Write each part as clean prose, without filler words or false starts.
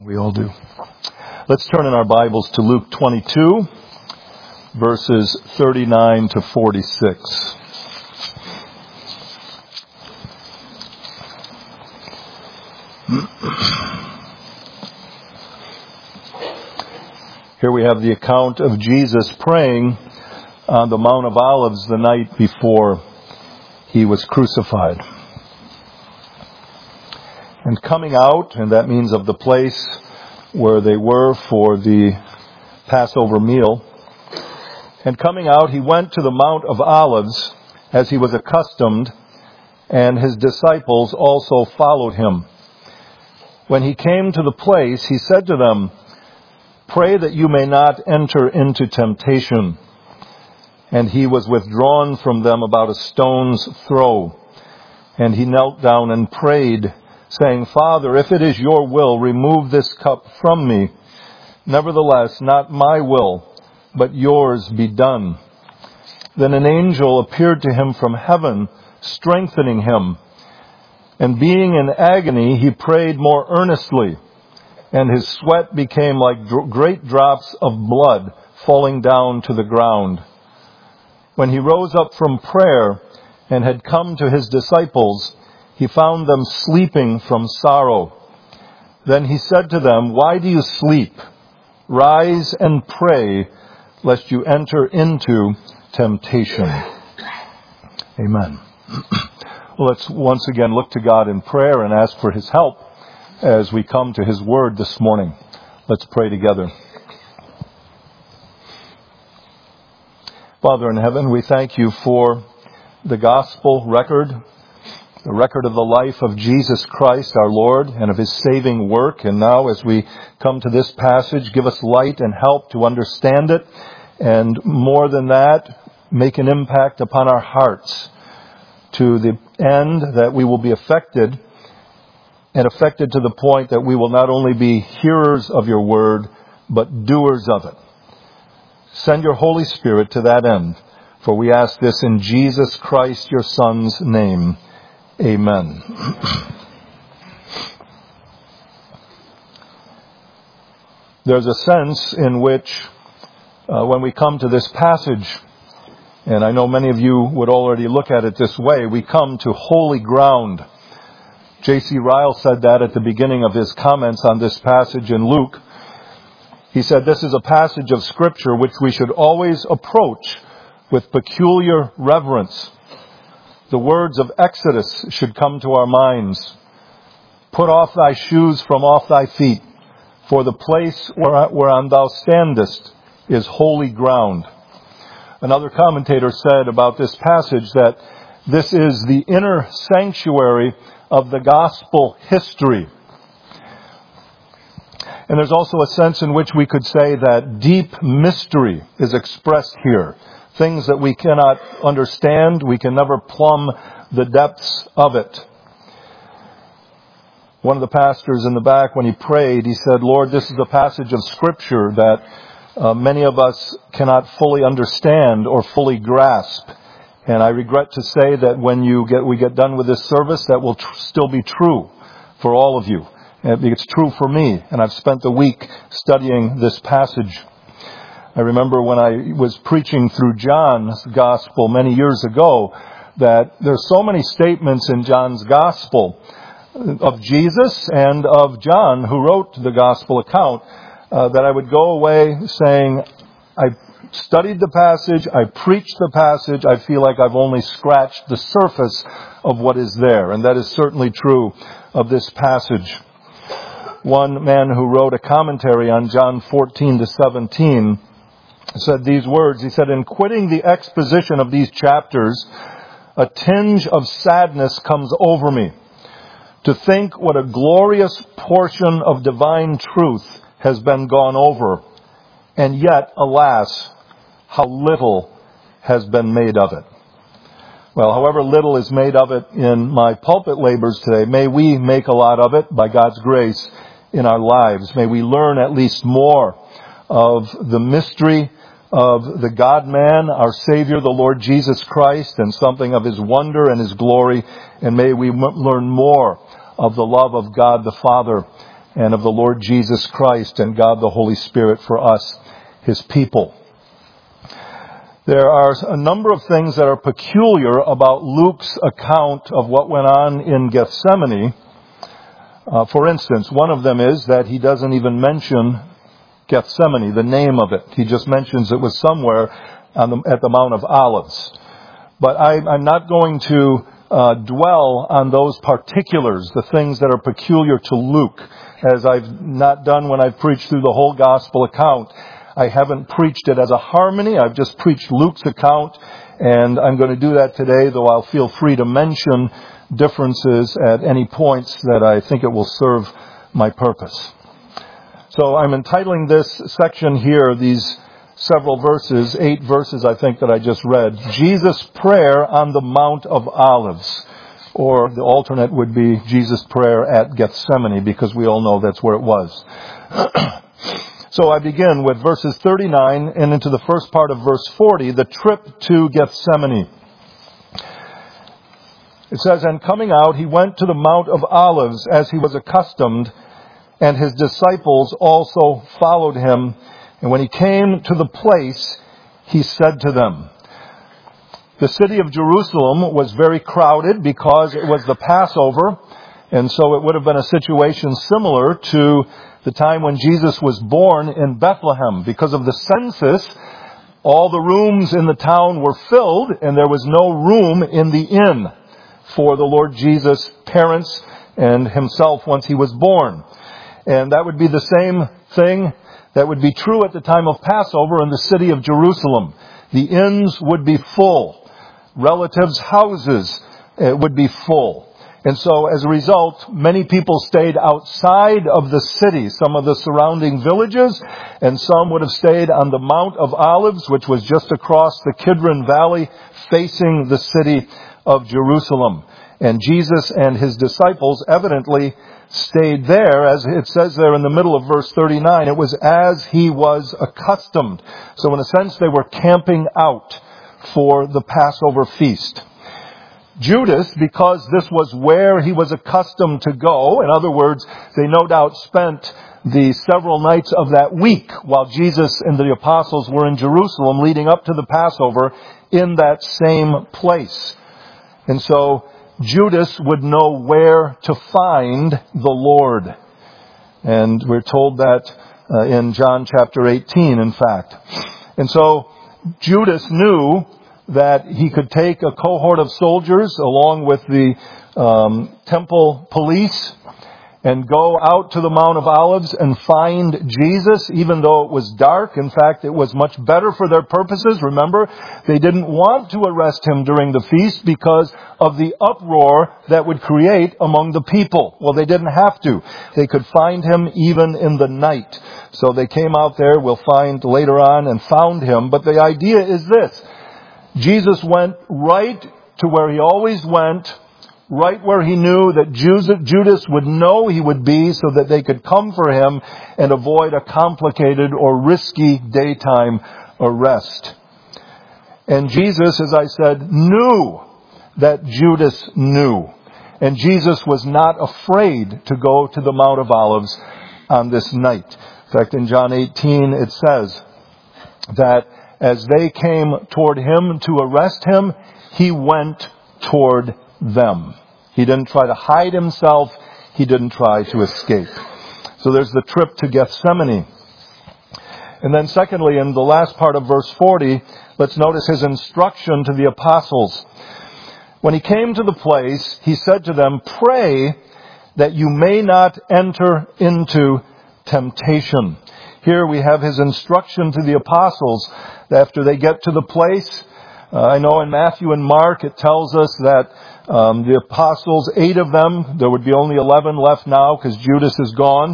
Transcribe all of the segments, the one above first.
We all do. Let's turn in our Bibles to Luke 22, verses 39 to 46. Here we have the account of Jesus praying on the Mount of Olives the night before he was crucified. And coming out, and that means of the place where they were for the Passover meal, and coming out, he went to the Mount of Olives as he was accustomed, and his disciples also followed him. When he came to the place, he said to them, "Pray that you may not enter into temptation." And he was withdrawn from them about a stone's throw. And he knelt down and prayed, saying, "Father, if it is your will, remove this cup from me. Nevertheless, not my will, but yours be done." Then an angel appeared to him from heaven, strengthening him. And being in agony, he prayed more earnestly, and his sweat became like great drops of blood falling down to the ground. When he rose up from prayer and had come to his disciples, he found them sleeping from sorrow. Then he said to them, "Why do you sleep? Rise and pray, lest you enter into temptation." Amen. Well, let's once again look to God in prayer and ask for his help as we come to his word this morning. Let's pray together. Father in heaven, we thank you for the gospel record, the record of the life of Jesus Christ, our Lord, and of his saving work. And now as we come to this passage, give us light and help to understand it. And more than that, make an impact upon our hearts to the end that we will be affected, and affected to the point that we will not only be hearers of your word, but doers of it. Send your Holy Spirit to that end, for we ask this in Jesus Christ, your Son's name. Amen. There's a sense in which when we come to this passage, and I know many of you would already look at it this way, we come to holy ground. J.C. Ryle said that at the beginning of his comments on this passage in Luke. He said, "This is a passage of Scripture which we should always approach with peculiar reverence. The words of Exodus should come to our minds. 'Put off thy shoes from off thy feet, for the place whereon thou standest is holy ground.'" Another commentator said about this passage that this is the inner sanctuary of the gospel history. And there's also a sense in which we could say that deep mystery is expressed here. Things that we cannot understand, we can never plumb the depths of it. One of the pastors in the back, when he prayed, he said, "Lord, this is a passage of Scripture that many of us cannot fully understand or fully grasp. And I regret to say that when we get done with this service, that will still be true for all of you. It's true for me, and I've spent the week studying this passage. I remember when I was preaching through John's Gospel many years ago, that there's so many statements in John's Gospel of Jesus and of John, who wrote the Gospel account, that I would go away saying, I studied the passage, I preached the passage, I feel like I've only scratched the surface of what is there. And that is certainly true of this passage. One man who wrote a commentary on John 14 to 17 said these words. He said, "In quitting the exposition of these chapters, a tinge of sadness comes over me to think what a glorious portion of divine truth has been gone over, and yet, alas, how little has been made of it." Well, however little is made of it in my pulpit labors today, may we make a lot of it by God's grace in our lives. May we learn at least more of the mystery of the God-man, our Savior, the Lord Jesus Christ, and something of his wonder and his glory. And may we learn more of the love of God the Father and of the Lord Jesus Christ and God the Holy Spirit for us, His people. There are a number of things that are peculiar about Luke's account of what went on in Gethsemane. For instance, one of them is that he doesn't even mention Gethsemane, the name of it. He just mentions it was somewhere at the Mount of Olives. But I'm not going to dwell on those particulars, the things that are peculiar to Luke, as I've not done when I've preached through the whole gospel account. I haven't preached it as a harmony. I've just preached Luke's account, and I'm going to do that today, though I'll feel free to mention differences at any points that I think it will serve my purpose. So I'm entitling this section here, these several verses, 8 verses I think that I just read, Jesus' Prayer on the Mount of Olives. Or the alternate would be Jesus' prayer at Gethsemane, because we all know that's where it was. So I begin with verses 39 and into the first part of verse 40, the trip to Gethsemane. It says, "And coming out, he went to the Mount of Olives as he was accustomed, and his disciples also followed him. And when he came to the place, he said to them," The city of Jerusalem was very crowded because it was the Passover, and so it would have been a situation similar to the time when Jesus was born in Bethlehem. Because of the census, all the rooms in the town were filled, and there was no room in the inn for the Lord Jesus' parents and himself once he was born. And that would be the same thing that would be true at the time of Passover in the city of Jerusalem. The inns would be full. Relatives' houses would be full. And so as a result, many people stayed outside of the city, some of the surrounding villages, and some would have stayed on the Mount of Olives, which was just across the Kidron Valley, facing the city of Jerusalem. And Jesus and his disciples evidently stayed there, as it says there in the middle of verse 39. It was as he was accustomed. So in a sense, they were camping out for the Passover feast. Judas, because this was where he was accustomed to go, in other words, they no doubt spent the several nights of that week while Jesus and the apostles were in Jerusalem leading up to the Passover in that same place. And so Judas would know where to find the Lord. And we're told that in John chapter 18, in fact. And so Judas knew that he could take a cohort of soldiers along with the temple police and go out to the Mount of Olives and find Jesus, even though it was dark. In fact, it was much better for their purposes. Remember, they didn't want to arrest him during the feast because of the uproar that would create among the people. Well, they didn't have to. They could find him even in the night. So they came out there, we'll find later on, and found him. But the idea is this. Jesus went right to where he always went, right where he knew that Judas would know he would be, so that they could come for him and avoid a complicated or risky daytime arrest. And Jesus, as I said, knew that Judas knew. And Jesus was not afraid to go to the Mount of Olives on this night. In fact, in John 18 it says that as they came toward him to arrest him, he went toward them. He didn't try to hide himself. He didn't try to escape. So there's the trip to Gethsemane. And then secondly, in the last part of verse 40, let's notice his instruction to the apostles. When he came to the place, he said to them, "Pray that you may not enter into temptation." Here we have his instruction to the apostles after they get to the place. I know in Matthew and Mark it tells us that the apostles, 8 of them, there would be only 11 left now because Judas is gone.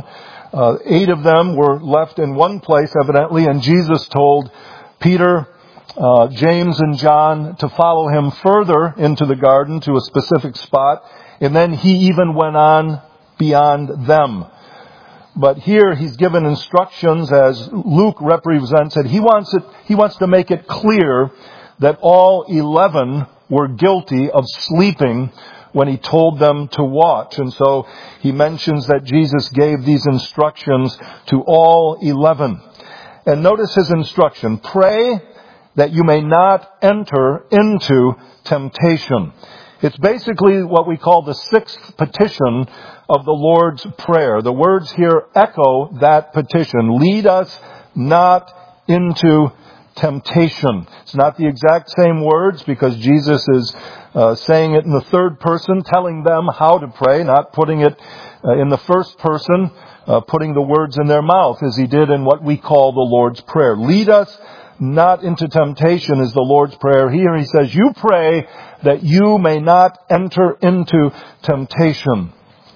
8 of them were left in one place evidently, and Jesus told Peter, James and John to follow him further into the garden to a specific spot, and then he even went on beyond them. But here he's given instructions, as Luke represents it. He wants to make it clear that all 11 were guilty of sleeping when he told them to watch. And so he mentions that Jesus gave these instructions to all 11. And notice his instruction: pray that you may not enter into temptation. It's basically what we call the sixth petition of the Lord's Prayer. The words here echo that petition. Lead us not into temptation. It's not the exact same words, because Jesus is saying it in the third person, telling them how to pray, not putting it in the first person, putting the words in their mouth, as he did in what we call the Lord's Prayer. Lead us not into temptation is the Lord's Prayer. Here he says, you pray that you may not enter into temptation.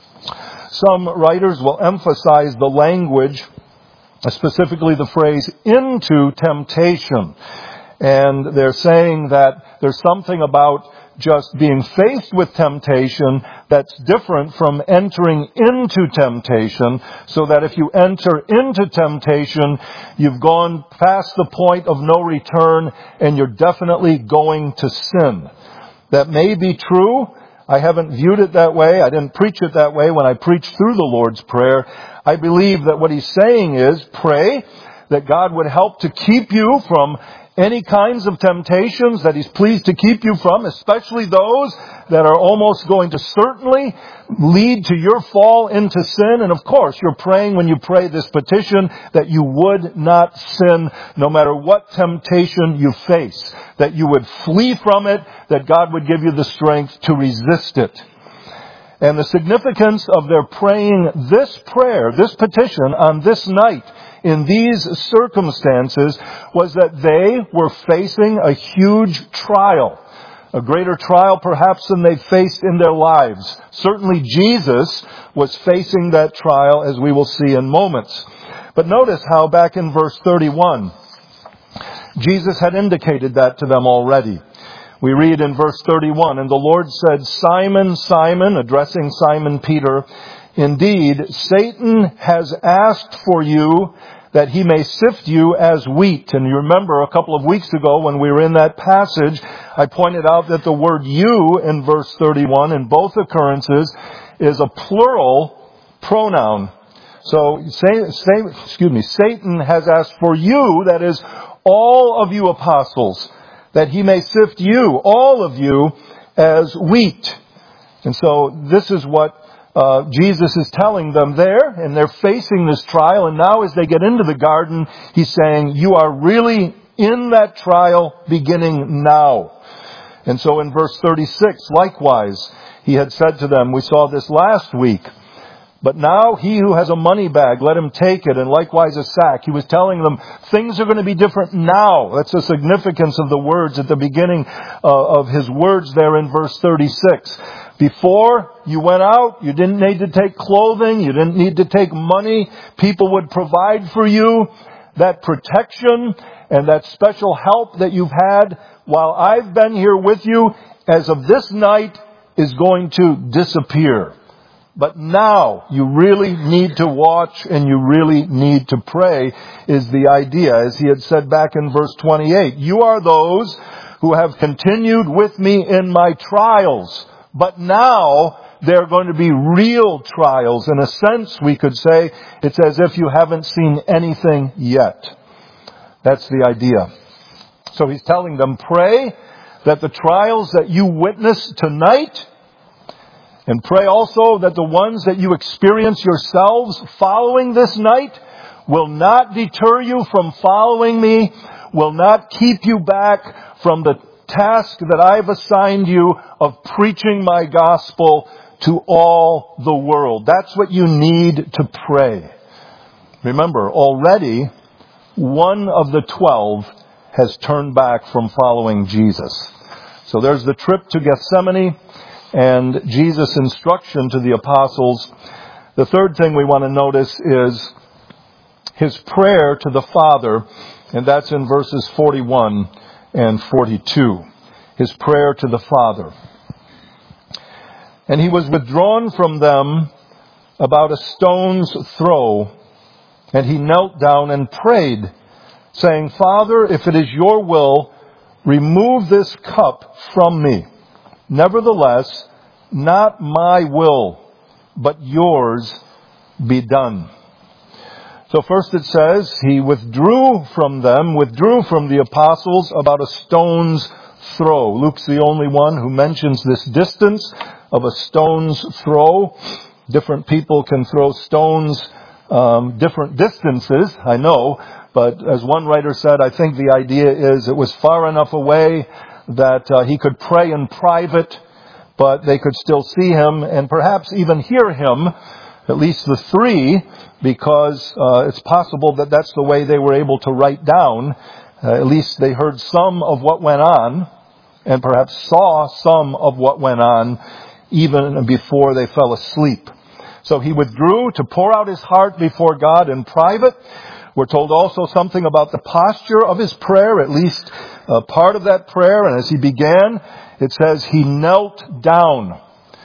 Some writers will emphasize the language, specifically the phrase, into temptation. And they're saying that there's something about just being faced with temptation that's different from entering into temptation, so that if you enter into temptation, you've gone past the point of no return and you're definitely going to sin. That may be true. I haven't viewed it that way. I didn't preach it that way when I preached through the Lord's Prayer. I believe that what he's saying is, pray that God would help to keep you from any kinds of temptations that he's pleased to keep you from, especially those that are almost going to certainly lead to your fall into sin. And of course, you're praying, when you pray this petition, that you would not sin no matter what temptation you face, that you would flee from it, that God would give you the strength to resist it. And the significance of their praying this prayer, this petition, on this night, in these circumstances, was that they were facing a huge trial. A greater trial perhaps than they faced in their lives. Certainly Jesus was facing that trial, as we will see in moments. But notice how back in verse 31, Jesus had indicated that to them already. We read in verse 31, and the Lord said, Simon, Simon, addressing Simon Peter, indeed, Satan has asked for you that he may sift you as wheat. And you remember a couple of weeks ago when we were in that passage, I pointed out that the word you in verse 31 in both occurrences is a plural pronoun. So, Satan has asked for you, that is, all of you apostles, that he may sift you, all of you, as wheat. And so this is what Jesus is telling them there, and they're facing this trial. And now as they get into the garden, he's saying, you are really in that trial beginning now. And so in verse 36, likewise, he had said to them, we saw this last week, but now he who has a money bag, let him take it, and likewise a sack. He was telling them, things are going to be different now. That's the significance of the words at the beginning of his words there in verse 36. Before you went out, you didn't need to take clothing, you didn't need to take money. People would provide for you. That protection and that special help that you've had while I've been here with you, as of this night, is going to disappear. But now you really need to watch and you really need to pray, is the idea. As he had said back in verse 28, you are those who have continued with me in my trials. But now they're going to be real trials. In a sense, we could say it's as if you haven't seen anything yet. That's the idea. So he's telling them, pray that the trials that you witness tonight, and pray also that the ones that you experience yourselves following this night, will not deter you from following me, will not keep you back from the task that I've assigned you of preaching my gospel to all the world. That's what you need to pray. Remember, already one of the 12 has turned back from following Jesus. So there's the trip to Gethsemane and Jesus' instruction to the apostles. The third thing we want to notice is his prayer to the Father, and that's in verses 41 and 42. His prayer to the Father. And he was withdrawn from them about a stone's throw, and he knelt down and prayed, saying, Father, if it is your will, remove this cup from me. Nevertheless, not my will, but yours be done. So first it says, he withdrew from the apostles about a stone's throw. Luke's the only one who mentions this distance of a stone's throw. Different people can throw stones different distances, I know, but as one writer said, I think the idea is it was far enough away that he could pray in private, but they could still see him and perhaps even hear him, at least the three, because it's possible that that's the way they were able to write down. At least they heard some of what went on and perhaps saw some of what went on even before they fell asleep. So he withdrew to pour out his heart before God in private. We're told also something about the posture of his prayer, at least part of that prayer. And as he began, it says he knelt down.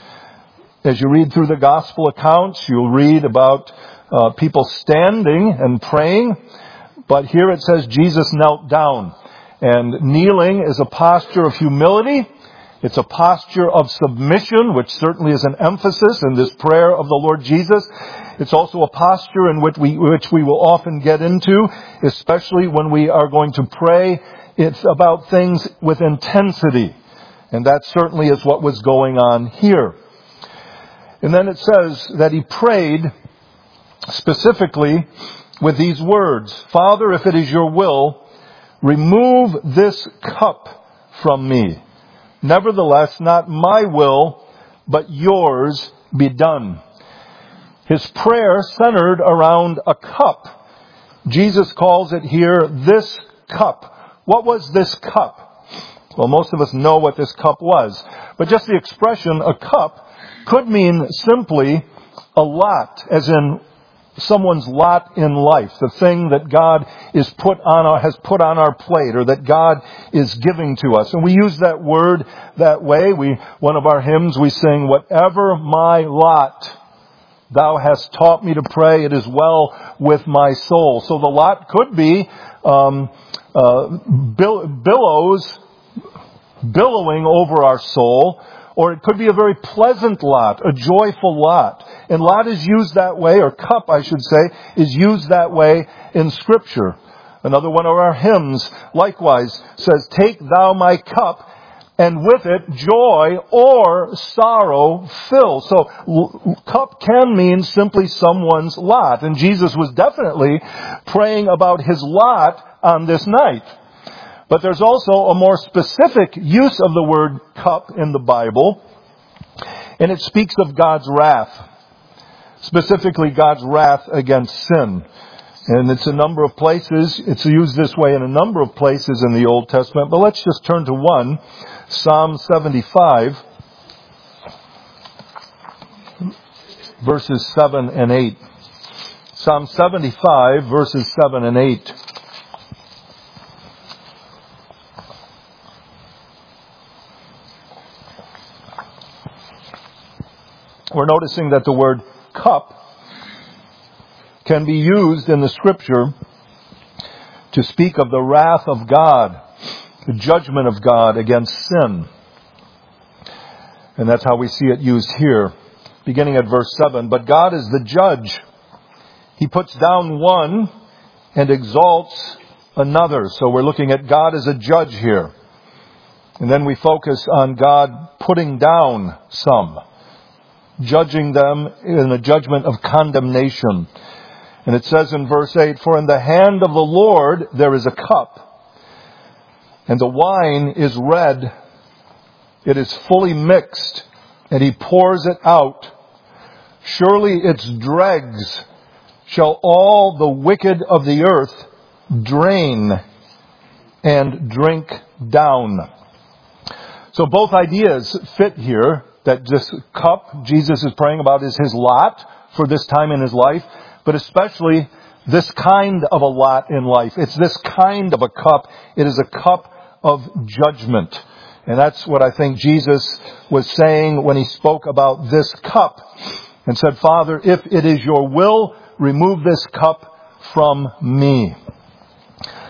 As you read through the gospel accounts, you'll read about people standing and praying. But here it says Jesus knelt down. And kneeling is a posture of humility. It's a posture of submission, which certainly is an emphasis in this prayer of the Lord Jesus. It's also a posture in which we will often get into, especially when we are going to pray. It's about things with intensity. And that certainly is what was going on here. And then it says that he prayed specifically with these words, Father, if it is your will, remove this cup from me. Nevertheless, not my will, but yours be done. His prayer centered around a cup. Jesus calls it here, this cup. What was this cup? Well, most of us know what this cup was. But just the expression, a cup, could mean simply a lot, as in someone's lot in life, the thing that God has put on our plate, or that God is giving to us. And we use that word that way. One of our hymns, we sing, whatever my lot, thou hast taught me to pray, it is well with my soul. So the lot could be billowing over our soul, or it could be a very pleasant lot, a joyful lot. And lot is used that way, or cup, I should say, is used that way in Scripture. Another one of our hymns, likewise, says, take thou my cup, and with it joy or sorrow fill. So cup can mean simply someone's lot. And Jesus was definitely praying about his lot on this night. But there's also a more specific use of the word cup in the Bible, and it speaks of God's wrath, specifically God's wrath against sin. And it's a number of places, it's used this way in a number of places in the Old Testament, but let's just turn to one, Psalm 75, verses 7 and 8. Psalm 75, verses 7 and 8. We're noticing that the word cup can be used in the Scripture to speak of the wrath of God, the judgment of God against sin. And that's how we see it used here, beginning at verse 7. But God is the judge. He puts down one and exalts another. So we're looking at God as a judge here. And then we focus on God putting down some, judging them in a judgment of condemnation. And it says in verse 8, for in the hand of the Lord there is a cup, and the wine is red. It is fully mixed, and he pours it out. Surely its dregs shall all the wicked of the earth drain and drink down. So both ideas fit here. That this cup Jesus is praying about is his lot for this time in his life, but especially this kind of a lot in life. It's this kind of a cup. It is a cup of judgment. And that's what I think Jesus was saying when he spoke about this cup and said, Father, if it is your will, remove this cup from me.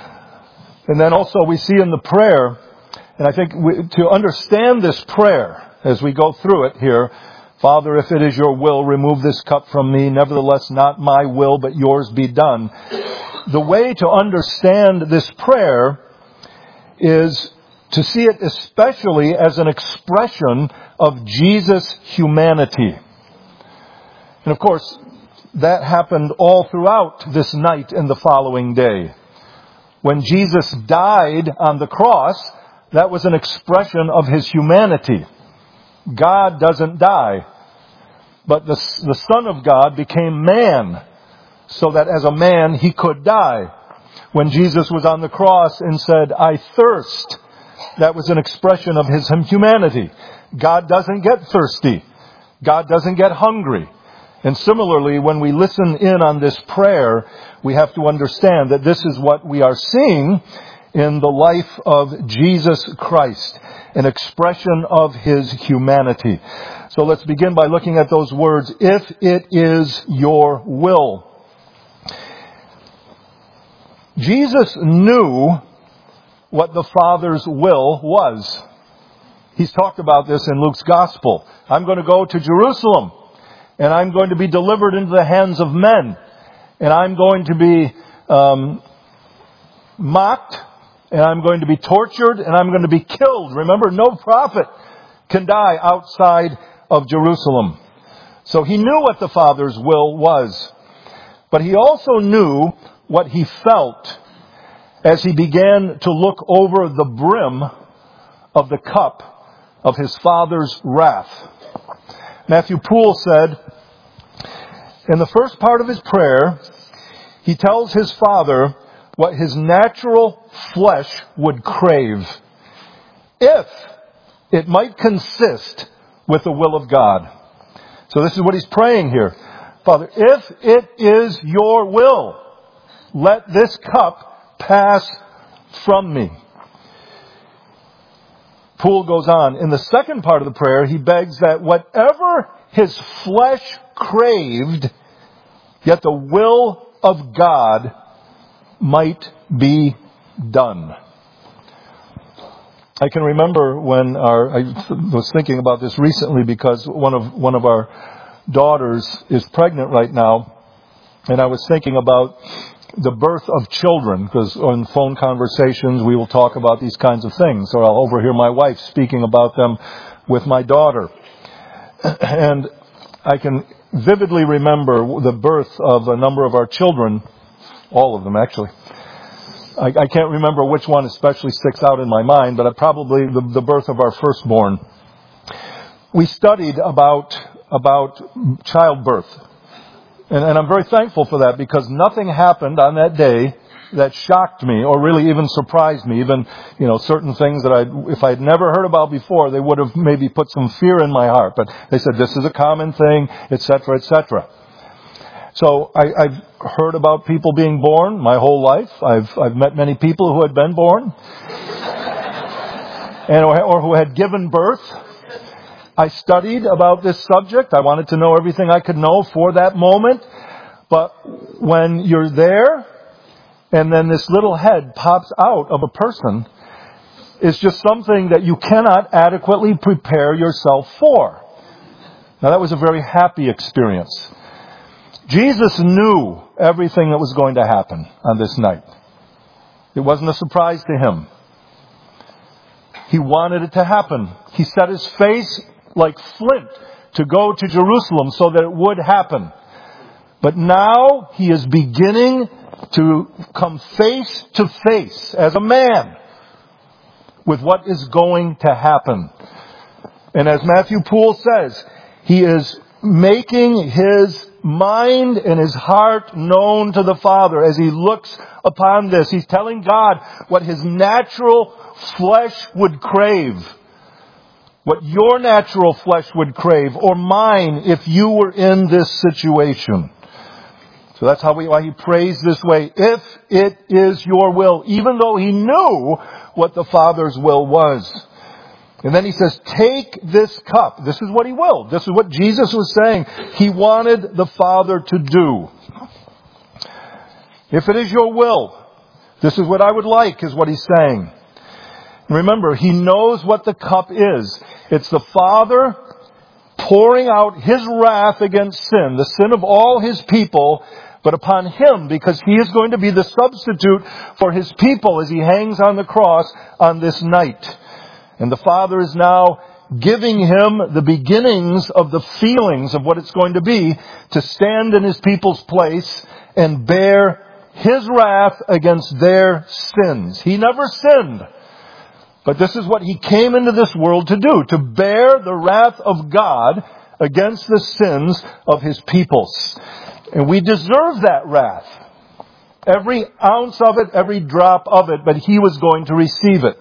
And then also we see in the prayer, and I think to understand this prayer, as we go through it here. Father, if it is your will, remove this cup from me. Nevertheless, not my will, but yours be done. The way to understand this prayer is to see it especially as an expression of Jesus' humanity. And of course, that happened all throughout this night and the following day. When Jesus died on the cross, that was an expression of his humanity. God doesn't die, but the Son of God became man so that as a man he could die. When Jesus was on the cross and said, I thirst, that was an expression of his humanity. God doesn't get thirsty. God doesn't get hungry. And similarly, when we listen in on this prayer, we have to understand that this is what we are seeing in the life of Jesus Christ, an expression of his humanity. So let's begin by looking at those words, if it is your will. Jesus knew what the Father's will was. He's talked about this in Luke's Gospel. I'm going to go to Jerusalem, and I'm going to be delivered into the hands of men, and I'm going to be mocked, and I'm going to be tortured, and I'm going to be killed. Remember, no prophet can die outside of Jerusalem. So he knew what the Father's will was. But he also knew what he felt as he began to look over the brim of the cup of his Father's wrath. Matthew Poole said, in the first part of his prayer, he tells his Father what his natural flesh would crave, if it might consist with the will of God. So this is what he's praying here. Father, if it is your will, let this cup pass from me. Poole goes on. In the second part of the prayer, he begs that whatever his flesh craved, yet the will of God might be done. I can remember when I was thinking about this recently because one of our daughters is pregnant right now, and I was thinking about the birth of children, because on phone conversations we will talk about these kinds of things, or I'll overhear my wife speaking about them with my daughter. And I can vividly remember the birth of a number of our children, all of them actually. I can't remember which one especially sticks out in my mind, but probably the birth of our firstborn. We studied about childbirth. And I'm very thankful for that, because nothing happened on that day that shocked me or really even surprised me. Even, certain things that if I'd never heard about before, they would have maybe put some fear in my heart. But they said, this is a common thing, etc., etc. So I've heard about people being born my whole life. I've met many people who had been born or who had given birth. I studied about this subject. I wanted to know everything I could know for that moment. But when you're there, and then this little head pops out of a person, it's just something that you cannot adequately prepare yourself for. Now, that was a very happy experience. Jesus knew everything that was going to happen on this night. It wasn't a surprise to him. He wanted it to happen. He set his face like flint to go to Jerusalem so that it would happen. But now he is beginning to come face to face as a man with what is going to happen. And as Matthew Poole says, he is making his mind and his heart known to the Father as he looks upon this. He's telling God what his natural flesh would crave. What your natural flesh would crave, or mine if you were in this situation. So that's why he prays this way, if it is your will, even though he knew what the Father's will was. And then he says, take this cup. This is what he willed. This is what Jesus was saying he wanted the Father to do. If it is your will, this is what I would like, is what he's saying. Remember, he knows what the cup is. It's the Father pouring out His wrath against sin, the sin of all His people, but upon Him, because He is going to be the substitute for His people as He hangs on the cross on this night. And the Father is now giving Him the beginnings of the feelings of what it's going to be to stand in His people's place and bear His wrath against their sins. He never sinned. But this is what He came into this world to do, to bear the wrath of God against the sins of His peoples. And we deserve that wrath. Every ounce of it, every drop of it, but He was going to receive it.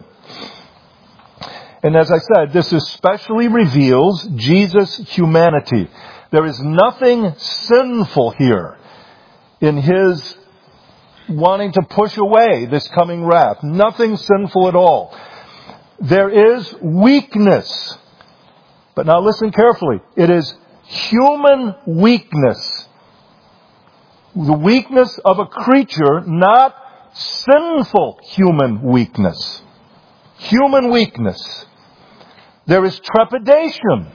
And as I said, this especially reveals Jesus' humanity. There is nothing sinful here in His wanting to push away this coming wrath. Nothing sinful at all. There is weakness. But now listen carefully. It is human weakness. The weakness of a creature, not sinful human weakness. Human weakness. There is trepidation.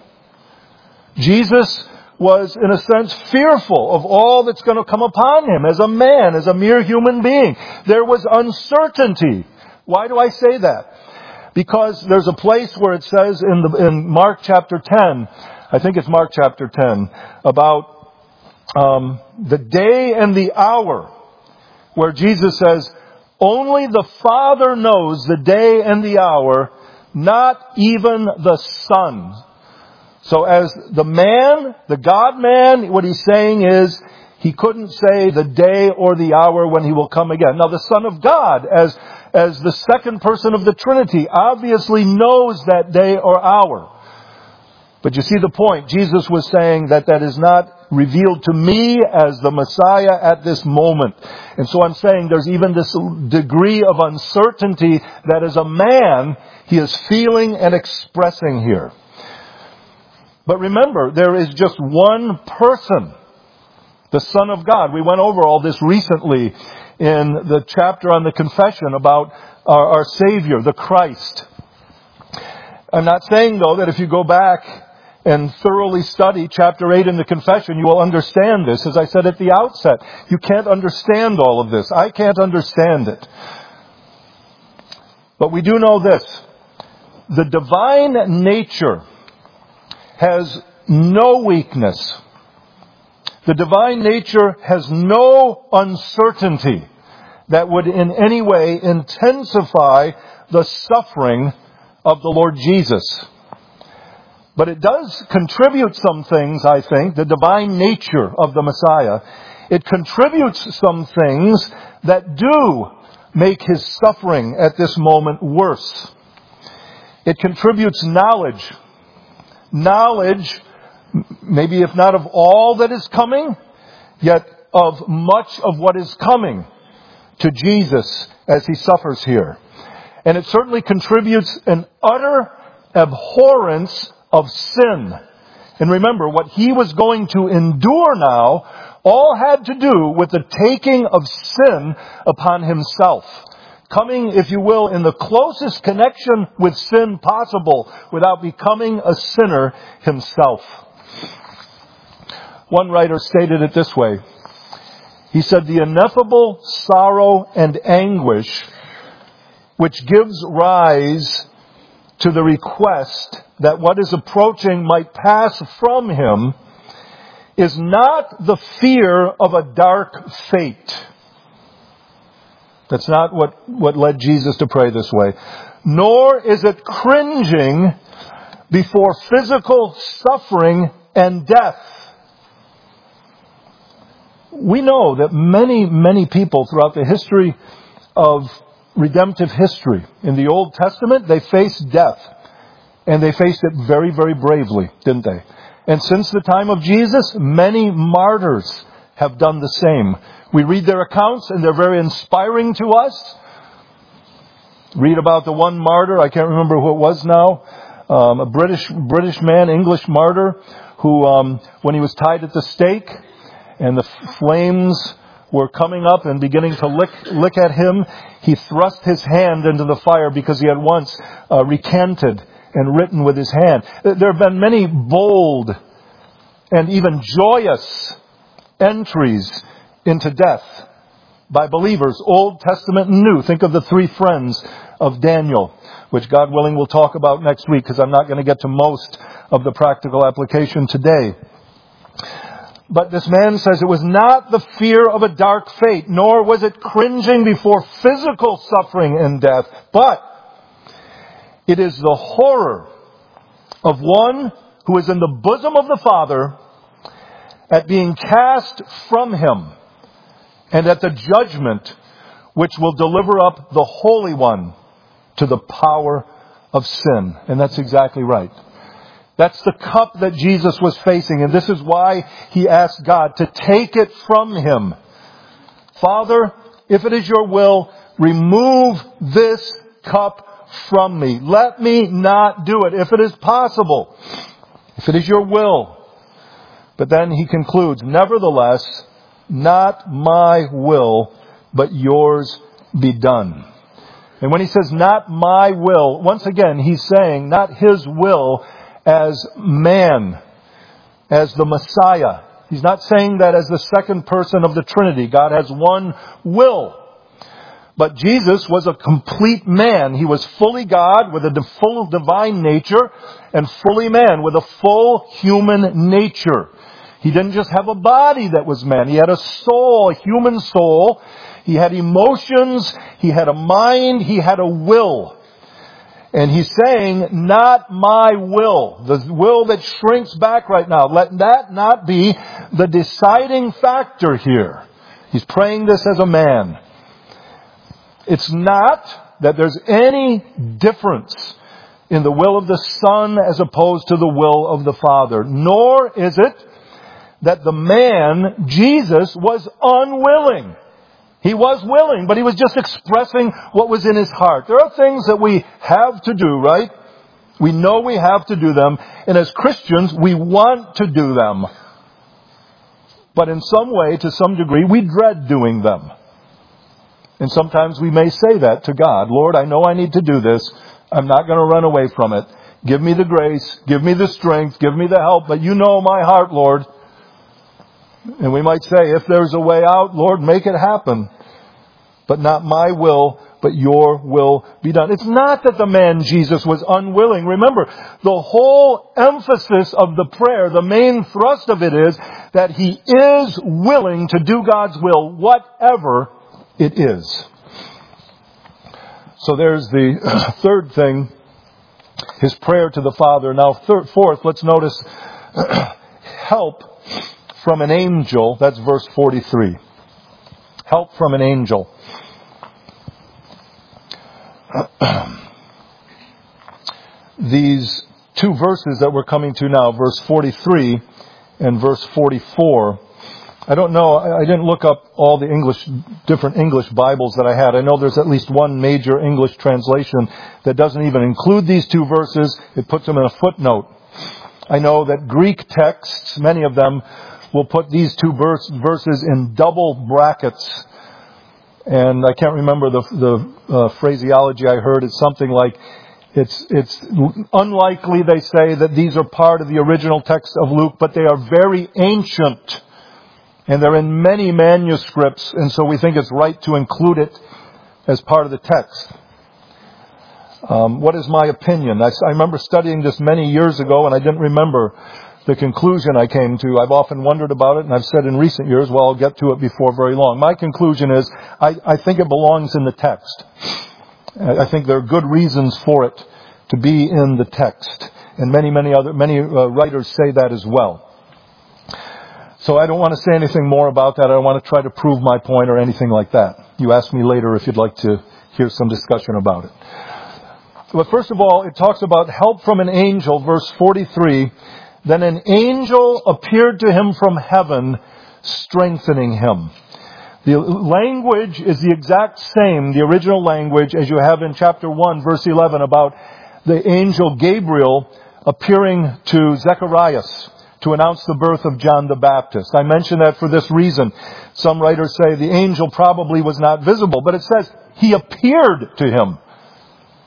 Jesus was, in a sense, fearful of all that's going to come upon Him as a man, as a mere human being. There was uncertainty. Why do I say that? Because there's a place where it says in Mark chapter 10, I think it's Mark chapter 10, about the day and the hour, where Jesus says, only the Father knows the day and the hour, not even the Son. So as the man, the God-man, what He's saying is, He couldn't say the day or the hour when He will come again. Now the Son of God, as the second person of the Trinity, obviously knows that day or hour. But you see the point. Jesus was saying that is not revealed to me as the Messiah at this moment. And so I'm saying there's even this degree of uncertainty that as a man, He is feeling and expressing here. But remember, there is just one person, the Son of God. We went over all this recently in the chapter on the confession about our Savior, the Christ. I'm not saying, though, that if you go back and thoroughly study chapter 8 in the confession, you will understand this. As I said at the outset, you can't understand all of this. I can't understand it. But we do know this. The divine nature has no weakness. The divine nature has no uncertainty that would in any way intensify the suffering of the Lord Jesus. But it does contribute some things, I think, the divine nature of the Messiah. It contributes some things that do make His suffering at this moment worse. It contributes knowledge. Knowledge, maybe if not of all that is coming, yet of much of what is coming to Jesus as He suffers here. And it certainly contributes an utter abhorrence of sin. And remember, what He was going to endure now all had to do with the taking of sin upon Himself. Coming, if you will, in the closest connection with sin possible without becoming a sinner Himself. One writer stated it this way. He said, the ineffable sorrow and anguish which gives rise to the request that what is approaching might pass from Him is not the fear of a dark fate. That's not what led Jesus to pray this way. Nor is it cringing before physical suffering and death. We know that many, many people throughout the history of redemptive history, in the Old Testament, they faced death. And they faced it very, very bravely, didn't they? And since the time of Jesus, many martyrs have done the same. We read their accounts and they're very inspiring to us. Read about the one martyr, I can't remember who it was now, a British man, English martyr, who when he was tied at the stake and the flames were coming up and beginning to lick at him, he thrust his hand into the fire because he had once recanted and written with His hand. There have been many bold and even joyous entries into death by believers, Old Testament and New. Think of the three friends of Daniel, which God willing we'll talk about next week, because I'm not going to get to most of the practical application today. But this man says it was not the fear of a dark fate, nor was it cringing before physical suffering and death, but it is the horror of one who is in the bosom of the Father at being cast from Him, and at the judgment which will deliver up the Holy One to the power of sin. And that's exactly right. That's the cup that Jesus was facing, and this is why He asked God to take it from Him. Father, if it is your will, remove this cup from me. Let me not do it, if it is possible, if it is your will. But then He concludes, nevertheless, not my will, but yours be done. And when He says, not my will, once again, He's saying not His will as man, as the Messiah. He's not saying that as the second person of the Trinity. God has one will. But Jesus was a complete man. He was fully God with a full divine nature, and fully man with a full human nature. He didn't just have a body that was man. He had a soul, a human soul. He had emotions. He had a mind. He had a will. And He's saying, not my will. The will that shrinks back right now. Let that not be the deciding factor here. He's praying this as a man. It's not that there's any difference in the will of the Son as opposed to the will of the Father. Nor is it that the man, Jesus, was unwilling. He was willing, but He was just expressing what was in His heart. There are things that we have to do, right? We know we have to do them, and as Christians, we want to do them. But in some way, to some degree, we dread doing them. And sometimes we may say that to God, Lord, I know I need to do this. I'm not going to run away from it. Give me the grace, give me the strength, give me the help, but you know my heart, Lord. And we might say, if there's a way out, Lord, make it happen. But not my will, but your will be done. It's not that the man Jesus was unwilling. Remember, the whole emphasis of the prayer, the main thrust of it is that He is willing to do God's will, whatever it is. So there's the third thing, His prayer to the Father. Now, fourth, let's notice help from an angel. That's verse 43. Help from an angel. These two verses that we're coming to now, verse 43 and verse 44, I don't know, I didn't look up all the different English Bibles that I had. I know there's at least one major English translation that doesn't even include these two verses. It puts them in a footnote. I know that Greek texts, many of them, will put these two verses in double brackets. And I can't remember the phraseology I heard. It's something like, it's unlikely, they say, that these are part of the original text of Luke, but they are very ancient. And they're in many manuscripts, and so we think it's right to include it as part of the text. What is my opinion? I remember studying this many years ago, and I didn't remember the conclusion I came to. I've often wondered about it, and I've said in recent years, well, I'll get to it before very long. My conclusion is, I think it belongs in the text. I think there are good reasons for it to be in the text. And many writers say that as well. So I don't want to say anything more about that. I don't want to try to prove my point or anything like that. You ask me later if you'd like to hear some discussion about it. But first of all, it talks about help from an angel, verse 43. Then an angel appeared to him from heaven, strengthening him. The language is the exact same, the original language, as you have in chapter 1, verse 11, about the angel Gabriel appearing to Zacharias to announce the birth of John the Baptist. I mention that for this reason. Some writers say the angel probably was not visible, but it says he appeared to him.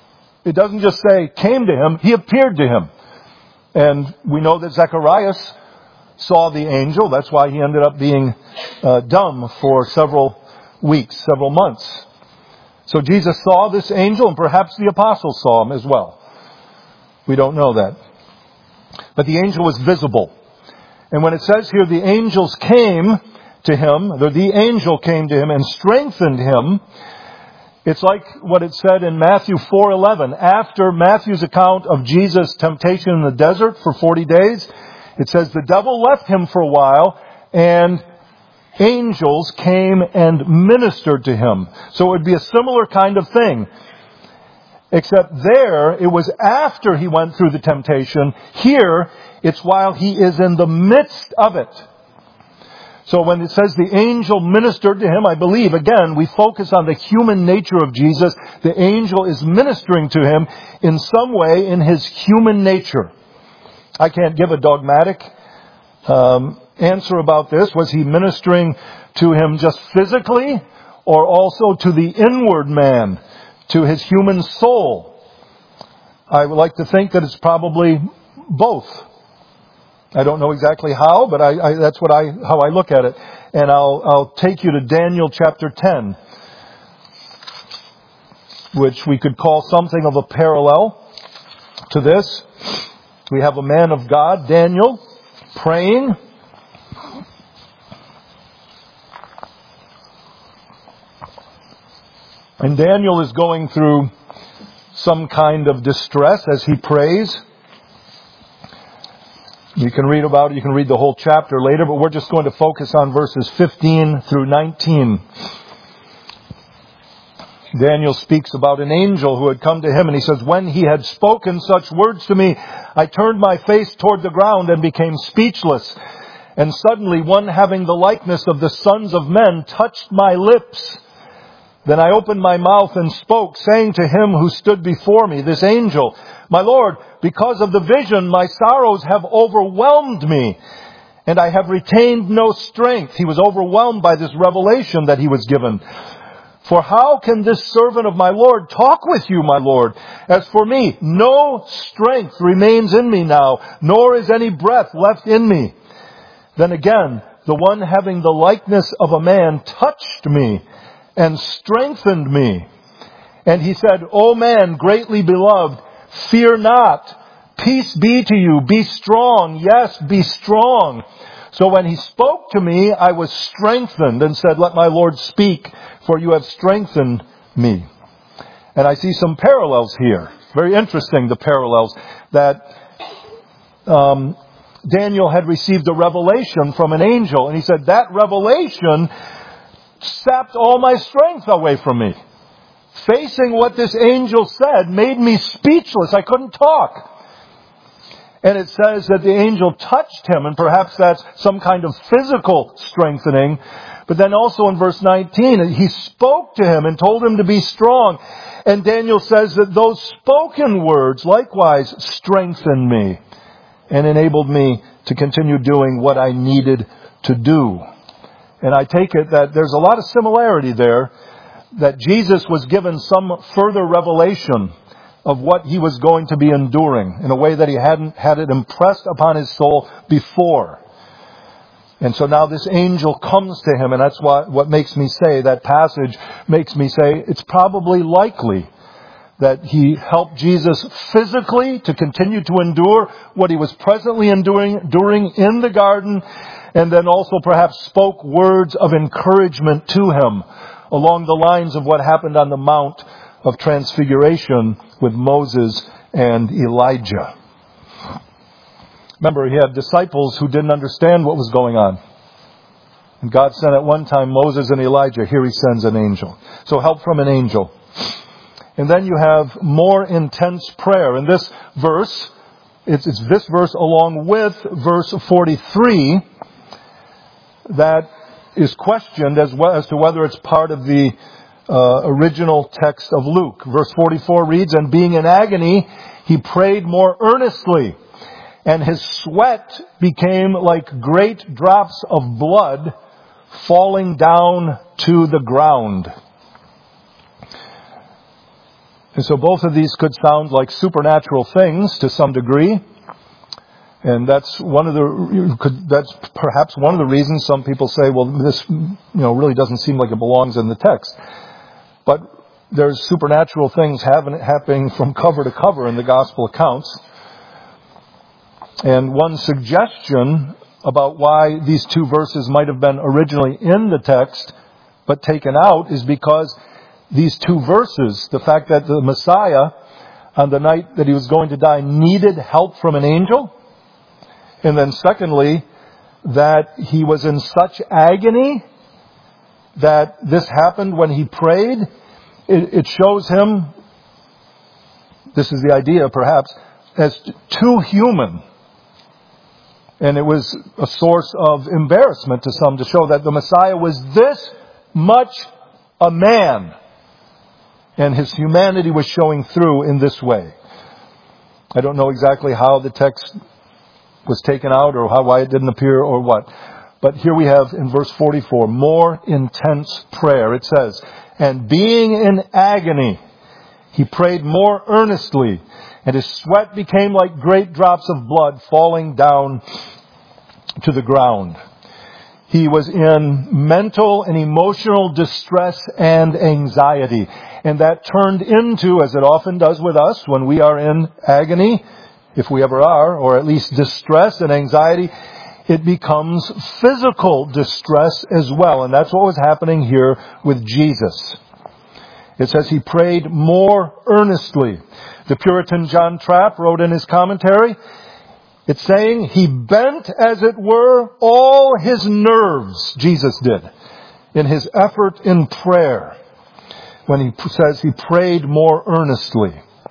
It doesn't just say came to him, he appeared to him. And we know that Zacharias saw the angel. That's why he ended up being dumb for several weeks, several months. So Jesus saw this angel, and perhaps the apostles saw him as well. We don't know that. But the angel was visible. And when it says here the angels came to him, the angel came to him and strengthened him, it's like what it said in Matthew 4:11. After Matthew's account of Jesus' temptation in the desert for 40 days, it says the devil left him for a while and angels came and ministered to him. So it would be a similar kind of thing. Except there, it was after he went through the temptation. Here, it's while he is in the midst of it. So when it says the angel ministered to him, I believe, again, we focus on the human nature of Jesus. The angel is ministering to him in some way in his human nature. I can't give a dogmatic answer about this. Was he ministering to him just physically or also to the inward man, to his human soul? I would like to think that it's probably both. I don't know exactly how, but that's how I look at it. And I'll take you to Daniel chapter 10, which we could call something of a parallel to this. We have a man of God, Daniel, praying. And Daniel is going through some kind of distress as he prays. You can read about it. You can read the whole chapter later, but we're just going to focus on verses 15 through 19. Daniel speaks about an angel who had come to him, and he says, when he had spoken such words to me, I turned my face toward the ground and became speechless. And suddenly one having the likeness of the sons of men touched my lips. Then I opened my mouth and spoke, saying to him who stood before me, this angel, my Lord, because of the vision, my sorrows have overwhelmed me, and I have retained no strength. He was overwhelmed by this revelation that he was given. For how can this servant of my Lord talk with you, my Lord? As for me, no strength remains in me now, nor is any breath left in me. Then again, the one having the likeness of a man touched me and strengthened me. And he said, O man, greatly beloved, fear not. Peace be to you. Be strong. Yes, be strong. So when he spoke to me, I was strengthened and said, let my Lord speak, for you have strengthened me. And I see some parallels here. Very interesting, the parallels that Daniel had received a revelation from an angel. And he said, that revelation sapped all my strength away from me. Facing what this angel said made me speechless. I couldn't talk. And it says that the angel touched him, and perhaps that's some kind of physical strengthening. But then also in verse 19, he spoke to him and told him to be strong. And Daniel says that those spoken words likewise strengthened me and enabled me to continue doing what I needed to do. And I take it that there's a lot of similarity there, that Jesus was given some further revelation of what he was going to be enduring in a way that he hadn't had it impressed upon his soul before. And so now this angel comes to him, and that's what makes me say, that passage makes me say, it's probably likely that he helped Jesus physically to continue to endure what he was presently enduring in the garden, and then also perhaps spoke words of encouragement to him along the lines of what happened on the Mount of Transfiguration with Moses and Elijah. Remember, he had disciples who didn't understand what was going on. And God sent at one time Moses and Elijah. Here he sends an angel. So help from an angel. And then you have more intense prayer. In this verse, it's this verse along with verse 43 that is questioned as to whether it's part of the original text of Luke. Verse 44 reads, and being in agony, he prayed more earnestly, and his sweat became like great drops of blood falling down to the ground. And so both of these could sound like supernatural things to some degree. And that's perhaps one of the reasons some people say, well, this, really doesn't seem like it belongs in the text. But there's supernatural things happening from cover to cover in the gospel accounts. And one suggestion about why these two verses might have been originally in the text but taken out is because these two verses, the fact that the Messiah, on the night that he was going to die, needed help from an angel, and then secondly, that he was in such agony that this happened when he prayed, it shows him, this is the idea perhaps, as too human. And it was a source of embarrassment to some to show that the Messiah was this much a man. And his humanity was showing through in this way. I don't know exactly how the text was taken out or why it didn't appear or what. But here we have in verse 44, more intense prayer. It says, and being in agony, he prayed more earnestly, and his sweat became like great drops of blood falling down to the ground. He was in mental and emotional distress and anxiety. And that turned into, as it often does with us when we are in agony, if we ever are, or at least distress and anxiety, it becomes physical distress as well. And that's what was happening here with Jesus. It says he prayed more earnestly. The Puritan John Trapp wrote in his commentary, it's saying he bent, as it were, all his nerves, Jesus did, in his effort in prayer. When he says he prayed more earnestly.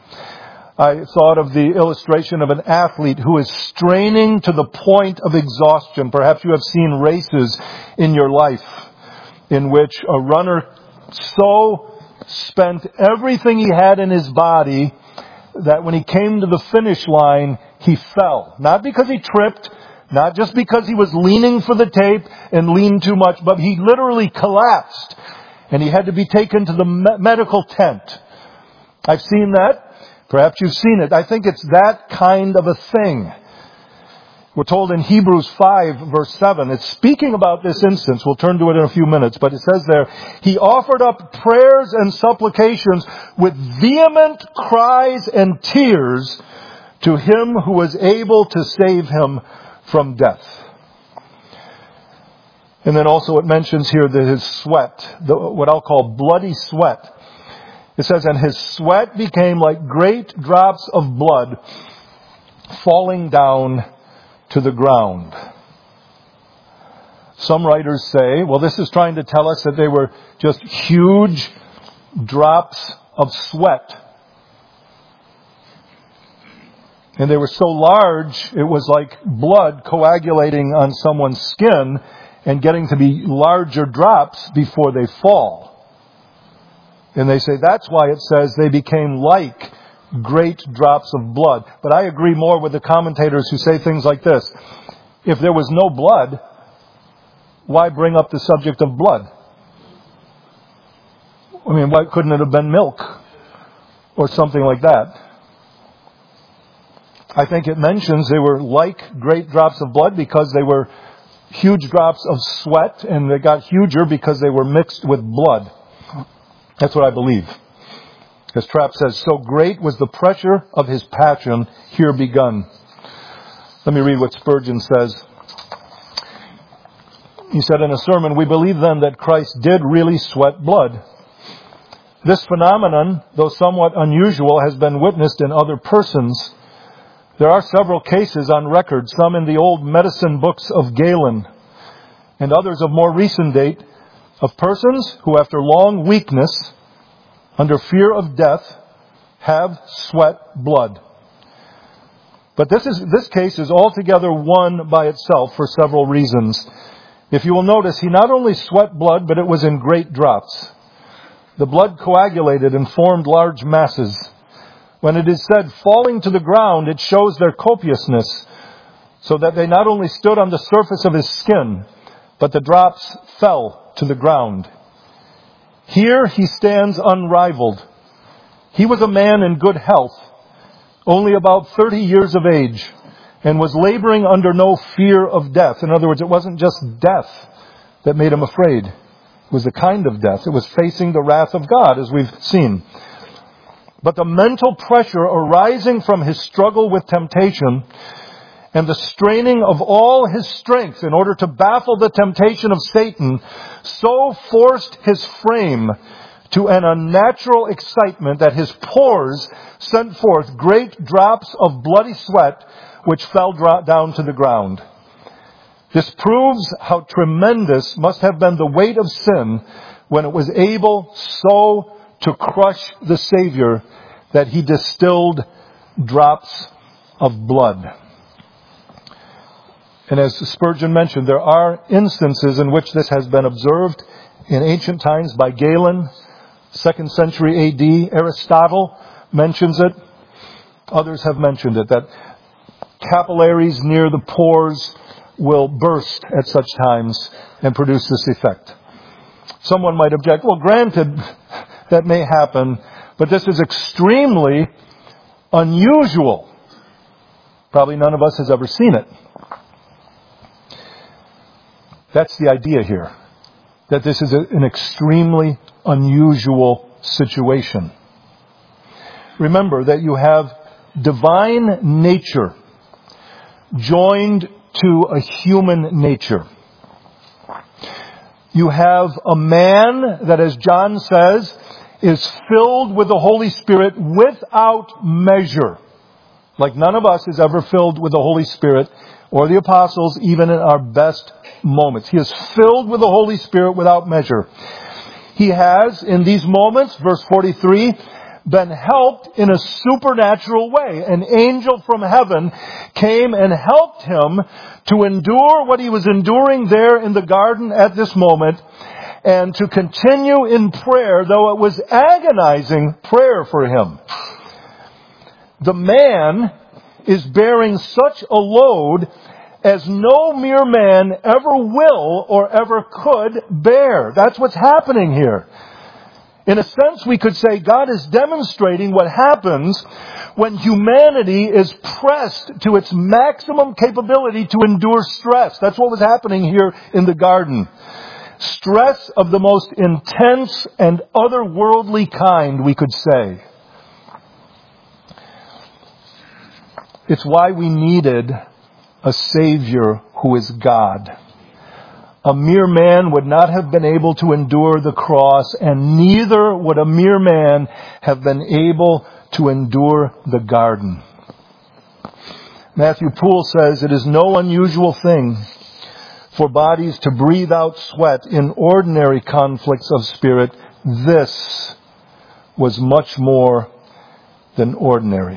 I thought of the illustration of an athlete who is straining to the point of exhaustion. Perhaps you have seen races in your life in which a runner so spent everything he had in his body that when he came to the finish line, he fell. Not because he tripped, not just because he was leaning for the tape and leaned too much, but he literally collapsed. And he had to be taken to the medical tent. I've seen that. Perhaps you've seen it. I think it's that kind of a thing. We're told in Hebrews 5, verse 7, it's speaking about this instance. We'll turn to it in a few minutes. But it says there, he offered up prayers and supplications with vehement cries and tears to him who was able to save him from death. And then also it mentions here that his sweat, what I'll call bloody sweat. It says, and his sweat became like great drops of blood falling down to the ground. Some writers say, well, this is trying to tell us that they were just huge drops of sweat. And they were so large, it was like blood coagulating on someone's skin and getting to be larger drops before they fall. And they say that's why it says they became like great drops of blood. But I agree more with the commentators who say things like this. If there was no blood, why bring up the subject of blood? I mean, why couldn't it have been milk or something like that? I think it mentions they were like great drops of blood because they were huge drops of sweat, and they got huger because they were mixed with blood. That's what I believe. As Trapp says, so great was the pressure of his passion here begun. Let me read what Spurgeon says. He said in a sermon, we believe then that Christ did really sweat blood. This phenomenon, though somewhat unusual, has been witnessed in other persons. There are several cases on record, some in the old medicine books of Galen, and others of more recent date, of persons who after long weakness, under fear of death, have sweat blood. But this case is altogether one by itself for several reasons. If you will notice, he not only sweat blood, but it was in great drops. The blood coagulated and formed large masses. When it is said falling to the ground, it shows their copiousness, so that they not only stood on the surface of his skin, but the drops fell to the ground. Here he stands unrivaled. He was a man in good health, only about 30 years of age, and was laboring under no fear of death. In other words, it wasn't just death that made him afraid. It was the kind of death. It was facing the wrath of God, as we've seen. But the mental pressure arising from his struggle with temptation and the straining of all his strength in order to baffle the temptation of Satan so forced his frame to an unnatural excitement that his pores sent forth great drops of bloody sweat which fell down to the ground. This proves how tremendous must have been the weight of sin when it was able so to crush the Savior that he distilled drops of blood. And as Spurgeon mentioned, there are instances in which this has been observed in ancient times by Galen, 2nd century AD. Aristotle mentions it. Others have mentioned it, that capillaries near the pores will burst at such times and produce this effect. Someone might object, well, granted, that may happen, but this is extremely unusual. Probably none of us has ever seen it. That's the idea here, that this is an extremely unusual situation. Remember that you have divine nature joined to a human nature. You have a man that, as John says, is filled with the Holy Spirit without measure. Like none of us is ever filled with the Holy Spirit or the apostles, even in our best moments. He is filled with the Holy Spirit without measure. He has, in these moments, verse 43, been helped in a supernatural way. An angel from heaven came and helped him to endure what he was enduring there in the garden at this moment, and to continue in prayer, though it was agonizing prayer for him. The man is bearing such a load as no mere man ever will or ever could bear. That's what's happening here. In a sense, we could say God is demonstrating what happens when humanity is pressed to its maximum capability to endure stress. That's what was happening here in the garden. Stress of the most intense and otherworldly kind, we could say. It's why we needed a Savior who is God. A mere man would not have been able to endure the cross, and neither would a mere man have been able to endure the garden. Matthew Poole says, "It is no unusual thing for bodies to breathe out sweat in ordinary conflicts of spirit. This was much more than ordinary."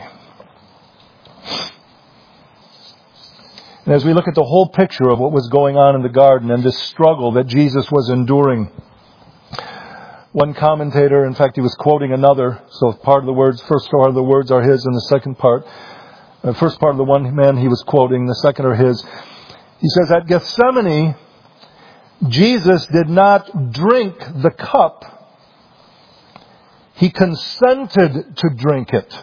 And as we look at the whole picture of what was going on in the garden and this struggle that Jesus was enduring, one commentator, in fact, he was quoting another, so part of the words, first part of the words are his, and the second part, the first part of the one man he was quoting, the second are his. He says, at Gethsemane, Jesus did not drink the cup. He consented to drink it.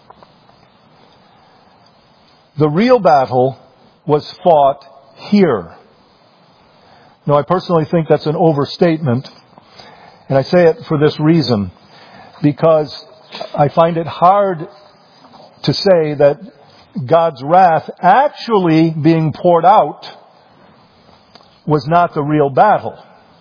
The real battle was fought here. Now, I personally think that's an overstatement, and I say it for this reason, because I find it hard to say that God's wrath actually being poured out was not the real battle.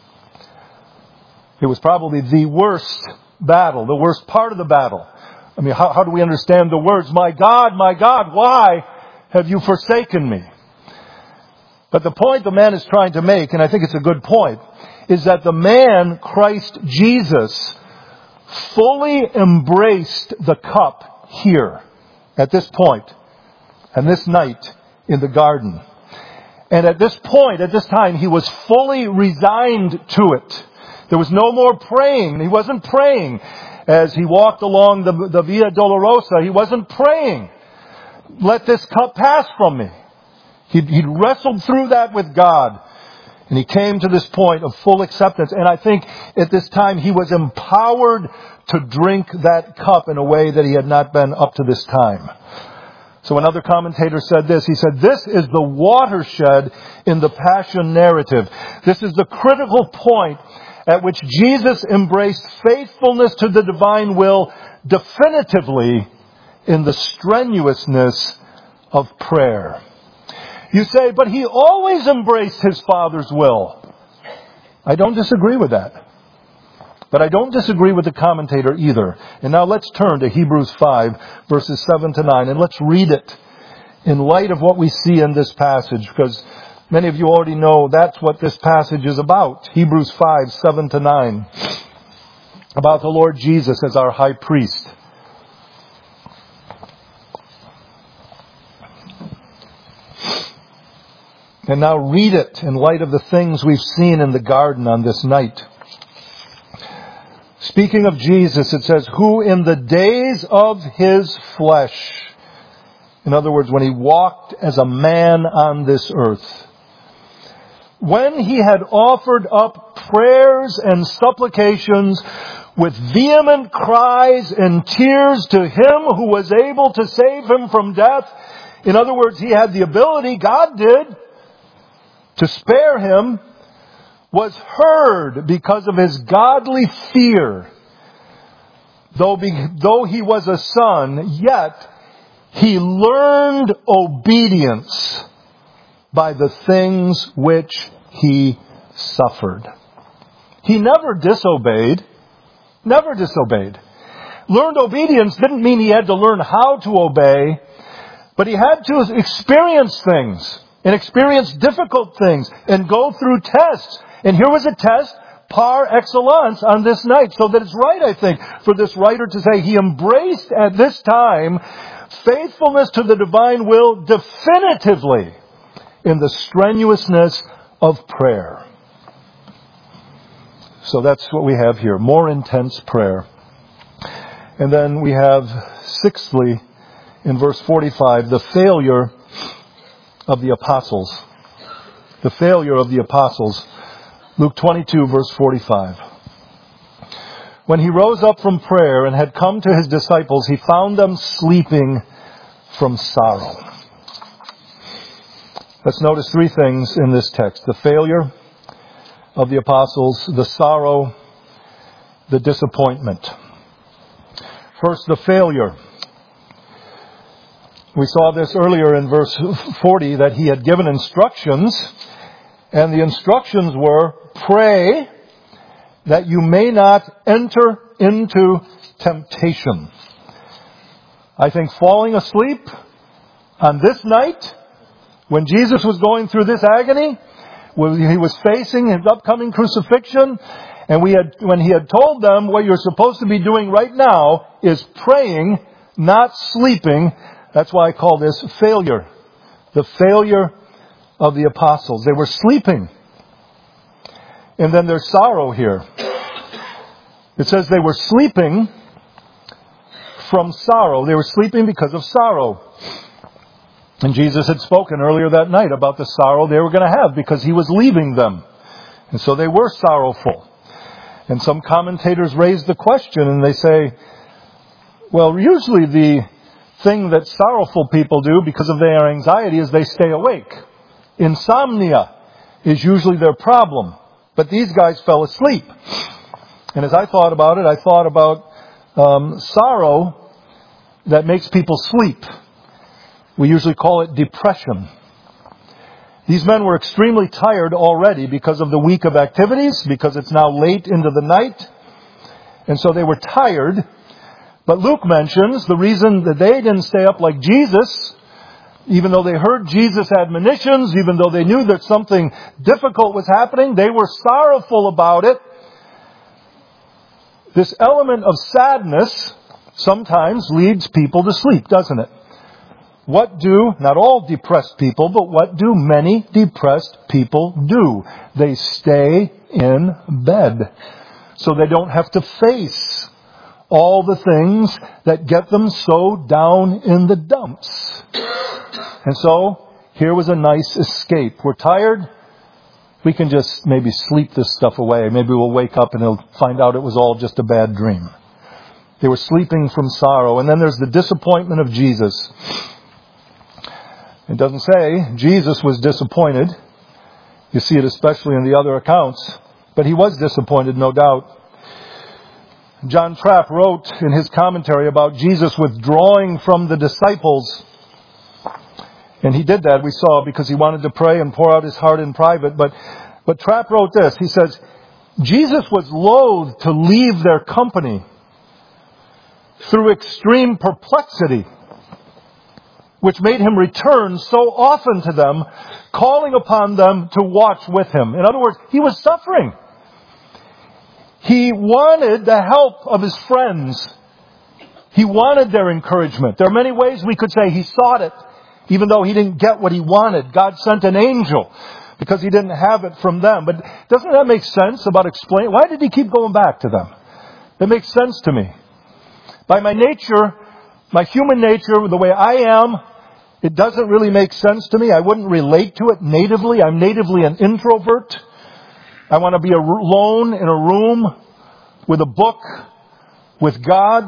It was probably the worst battle, the worst part of the battle. I mean, how do we understand the words, my God, why have you forsaken me? But the point the man is trying to make, and I think it's a good point, is that the man, Christ Jesus, fully embraced the cup here, at this point, and this night in the garden. And at this point, at this time, he was fully resigned to it. There was no more praying. He wasn't praying as he walked along the Via Dolorosa. He wasn't praying, let this cup pass from me. He'd wrestled through that with God. And he came to this point of full acceptance. And I think at this time he was empowered to drink that cup in a way that he had not been up to this time. So another commentator said this. He said, this is the watershed in the Passion narrative. This is the critical point at which Jesus embraced faithfulness to the divine will definitively in the strenuousness of prayer. You say, but he always embraced his Father's will. I don't disagree with that. But I don't disagree with the commentator either. And now let's turn to Hebrews 5, verses 7 to 9, and let's read it in light of what we see in this passage, because many of you already know that's what this passage is about. Hebrews 5, 7 to 9, about the Lord Jesus as our high priest. And now read it in light of the things we've seen in the garden on this night. Speaking of Jesus, it says, who in the days of his flesh, in other words, when he walked as a man on this earth, when he had offered up prayers and supplications with vehement cries and tears to him who was able to save him from death, in other words, he had the ability, God did, to spare him, was heard because of his godly fear. Though he was a son, yet he learned obedience by the things which he suffered. He never disobeyed. Never disobeyed. Learned obedience didn't mean he had to learn how to obey, but he had to experience things and experience difficult things and go through tests. And here was a test par excellence on this night. So that it's right, I think, for this writer to say he embraced at this time faithfulness to the divine will definitively in the strenuousness of prayer. So that's what we have here. More intense prayer. And then we have, sixthly, in verse 45, the failure of the apostles. The failure of the apostles. Luke 22, verse 45. When he rose up from prayer and had come to his disciples, he found them sleeping from sorrow. Let's notice three things in this text. The failure of the apostles, the sorrow, the disappointment. First, the failure. We saw this earlier in verse 40, that he had given instructions, and the instructions were, pray that you may not enter into temptation. I think falling asleep on this night, when Jesus was going through this agony, when he was facing his upcoming crucifixion, and when he had told them what you're supposed to be doing right now is praying, not sleeping. That's why I call this failure. The failure of the apostles. They were sleeping. And then there's sorrow here. It says they were sleeping from sorrow. They were sleeping because of sorrow. And Jesus had spoken earlier that night about the sorrow they were going to have because he was leaving them. And so they were sorrowful. And some commentators raise the question and they say, well, usually the thing that sorrowful people do because of their anxiety is they stay awake. Insomnia is usually their problem. But these guys fell asleep. And as I thought about it, I thought about sorrow that makes people sleep. We usually call it depression. These men were extremely tired already because of the week of activities, because it's now late into the night. And so they were tired. But Luke mentions the reason that they didn't stay up like Jesus, even though they heard Jesus' admonitions, even though they knew that something difficult was happening, they were sorrowful about it. This element of sadness sometimes leads people to sleep, doesn't it? What do, not all depressed people, but what do many depressed people do? They stay in bed so they don't have to face all the things that get them so down in the dumps. And so, here was a nice escape. We're tired. we can just maybe sleep this stuff away. Maybe we'll wake up and he'll find out it was all just a bad dream. They were sleeping from sorrow. And then there's the disappointment of Jesus. It doesn't say Jesus was disappointed. You see it especially in the other accounts. But he was disappointed, no doubt. John Trapp wrote in his commentary about Jesus withdrawing from the disciples. And he did that, we saw, because he wanted to pray and pour out his heart in private. But Trapp wrote this. He says, Jesus was loath to leave their company through extreme perplexity, which made him return so often to them, calling upon them to watch with him. In other words, he was suffering. He wanted the help of his friends. He wanted their encouragement. There are many ways we could say he sought it, even though he didn't get what he wanted. God sent an angel because he didn't have it from them. But doesn't that make sense about explaining? Why did he keep going back to them? That makes sense to me. By my nature, my human nature, the way I am, it doesn't really make sense to me. I wouldn't relate to it natively. I'm natively an introvert. I want to be alone in a room with a book, with God.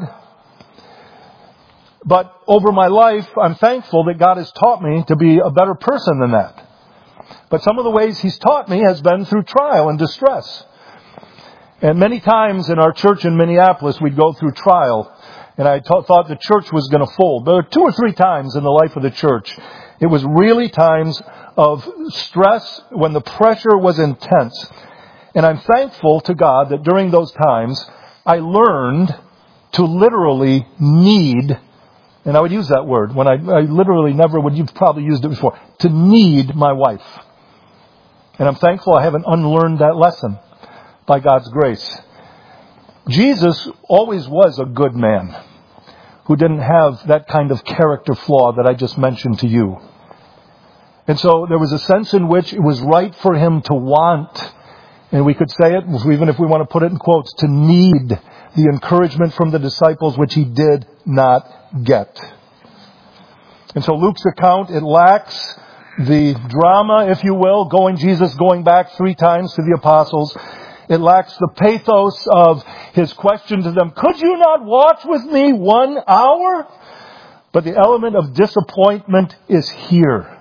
But over my life, I'm thankful that God has taught me to be a better person than that. But some of the ways He's taught me has been through trial and distress. And many times in our church in Minneapolis, we'd go through trial. And I thought the church was going to fold. There were 2 or 3 times in the life of the church. It was really times of stress when the pressure was intense. And I'm thankful to God that during those times, I learned to literally need, and I would use that word when I literally never would, you've probably used it before, to need my wife. And I'm thankful I haven't unlearned that lesson by God's grace. Jesus always was a good man who didn't have that kind of character flaw that I just mentioned to you. And so there was a sense in which it was right for him to want, and we could say it, even if we want to put it in quotes, to need the encouragement from the disciples, which he did not get. And so Luke's account, it lacks the drama, if you will, Jesus going back 3 times to the apostles. It lacks the pathos of his question to them, could you not watch with me 1 hour? But the element of disappointment is here.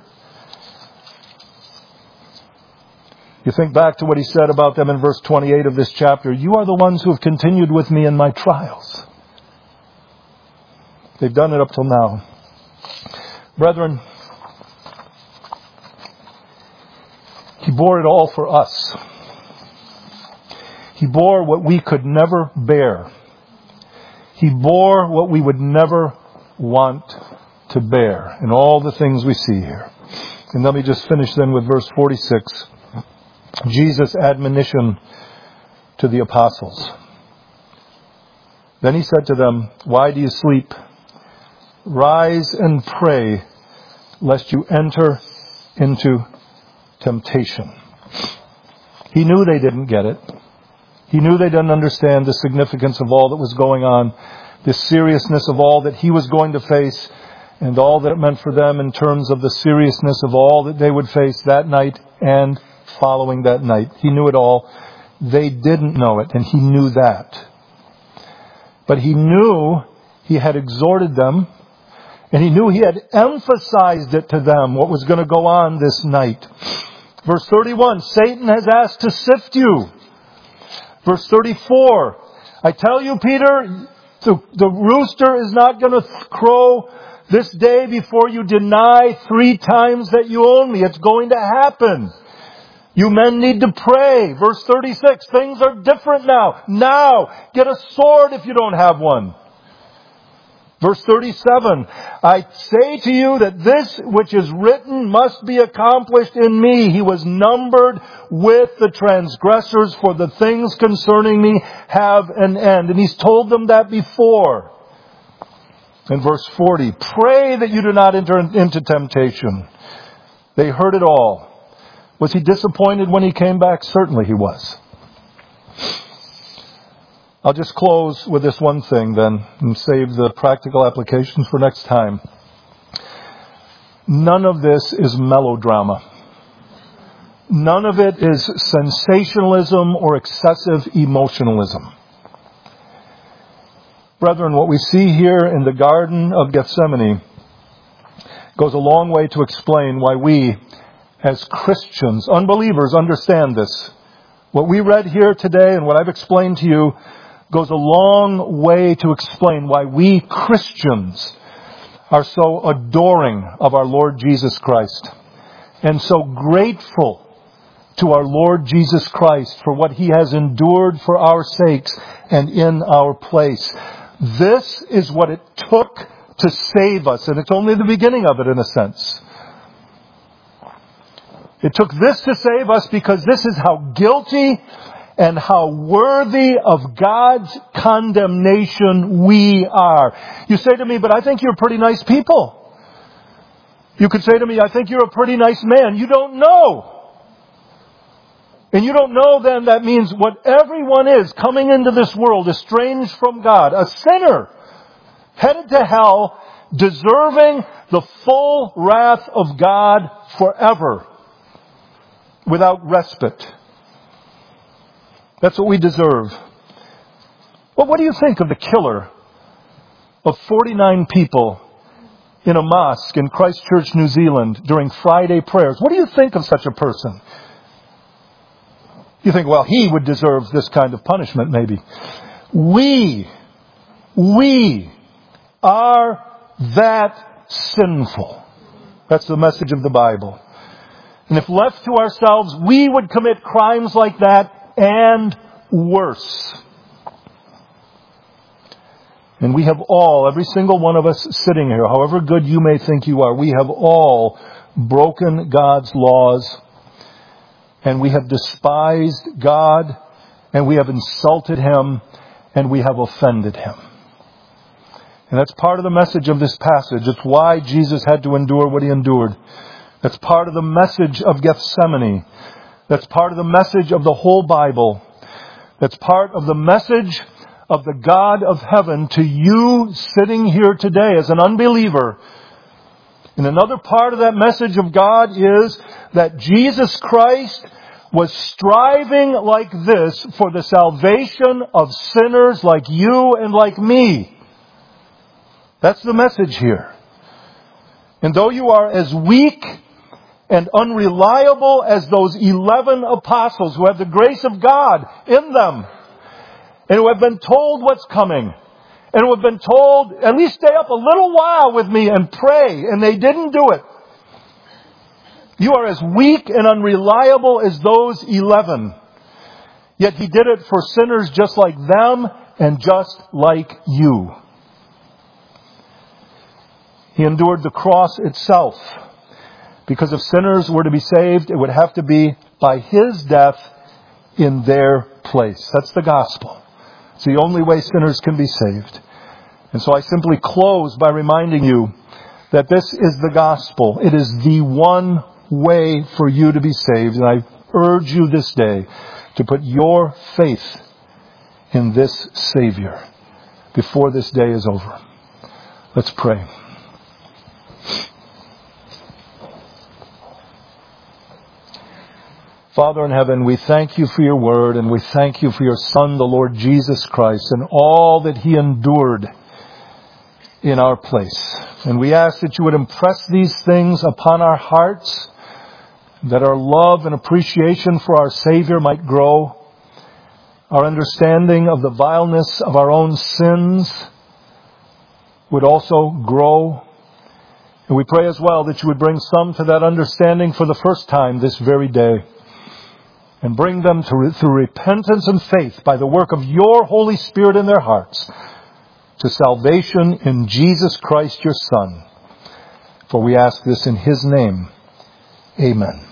You think back to what he said about them in verse 28 of this chapter. You are the ones who have continued with me in my trials. They've done it up till now. Brethren, he bore it all for us. He bore what we could never bear. He bore what we would never want to bear. And all the things we see here. And let me just finish then with verse 46. Jesus' admonition to the apostles. Then he said to them, why do you sleep? Rise and pray, lest you enter into temptation. He knew they didn't get it. He knew they didn't understand the significance of all that was going on, the seriousness of all that he was going to face, and all that it meant for them in terms of the seriousness of all that they would face that night and following that night. He knew it all. They didn't know it, and he knew that. But he knew he had exhorted them, and he knew he had emphasized it to them, what was going to go on this night. Verse 31, Satan has asked to sift you. Verse 34, I tell you, Peter, the rooster is not going to crow this day before you deny 3 times that you own me. It's going to happen. You men need to pray. Verse 36, things are different now. Now, get a sword if you don't have one. Verse 37, I say to you that this which is written must be accomplished in me. He was numbered with the transgressors, for the things concerning me have an end. And he's told them that before. In verse 40, pray that you do not enter into temptation. They heard it all. Was he disappointed when he came back? Certainly he was. I'll just close with this one thing then and save the practical applications for next time. None of this is melodrama. None of it is sensationalism or excessive emotionalism. Brethren, what we see here in the Garden of Gethsemane goes a long way to explain why we, as Christians, unbelievers, understand this. What we read here today and what I've explained to you goes a long way to explain why we Christians are so adoring of our Lord Jesus Christ and so grateful to our Lord Jesus Christ for what He has endured for our sakes and in our place. This is what it took to save us, and it's only the beginning of it in a sense. It took this to save us because this is how guilty and how worthy of God's condemnation we are. You say to me, but I think you're pretty nice people. You could say to me, I think you're a pretty nice man. You don't know. And you don't know then that means what everyone is coming into this world estranged from God, a sinner, headed to hell, deserving the full wrath of God forever, without respite. That's what we deserve. Well, what do you think of the killer of 49 people in a mosque in Christchurch, New Zealand during Friday prayers? What do you think of such a person? You think, well, he would deserve this kind of punishment, maybe. We are that sinful. That's the message of the Bible. And if left to ourselves, we would commit crimes like that and worse. And we have all, every single one of us sitting here, however good you may think you are, we have all broken God's laws, and we have despised God, and we have insulted Him, and we have offended Him. And that's part of the message of this passage. It's why Jesus had to endure what He endured. That's part of the message of Gethsemane. That's part of the message of the whole Bible. That's part of the message of the God of heaven to you sitting here today as an unbeliever. And another part of that message of God is that Jesus Christ was striving like this for the salvation of sinners like you and like me. That's the message here. And though you are as weak and unreliable as those 11 apostles who have the grace of God in them, and who have been told what's coming, and who have been told, at least stay up a little while with me and pray, and they didn't do it. You are as weak and unreliable as those 11. Yet He did it for sinners just like them and just like you. He endured the cross itself. Because if sinners were to be saved, it would have to be by His death in their place. That's the gospel. It's the only way sinners can be saved. And so I simply close by reminding you that this is the gospel. It is the one way for you to be saved. And I urge you this day to put your faith in this Savior before this day is over. Let's pray. Father in heaven, we thank You for Your word, and we thank You for Your Son, the Lord Jesus Christ, and all that He endured in our place. And we ask that You would impress these things upon our hearts, that our love and appreciation for our Savior might grow, our understanding of the vileness of our own sins would also grow. And we pray as well that You would bring some to that understanding for the first time this very day, and bring them through repentance and faith by the work of Your Holy Spirit in their hearts to salvation in Jesus Christ, Your Son. For we ask this in His name. Amen.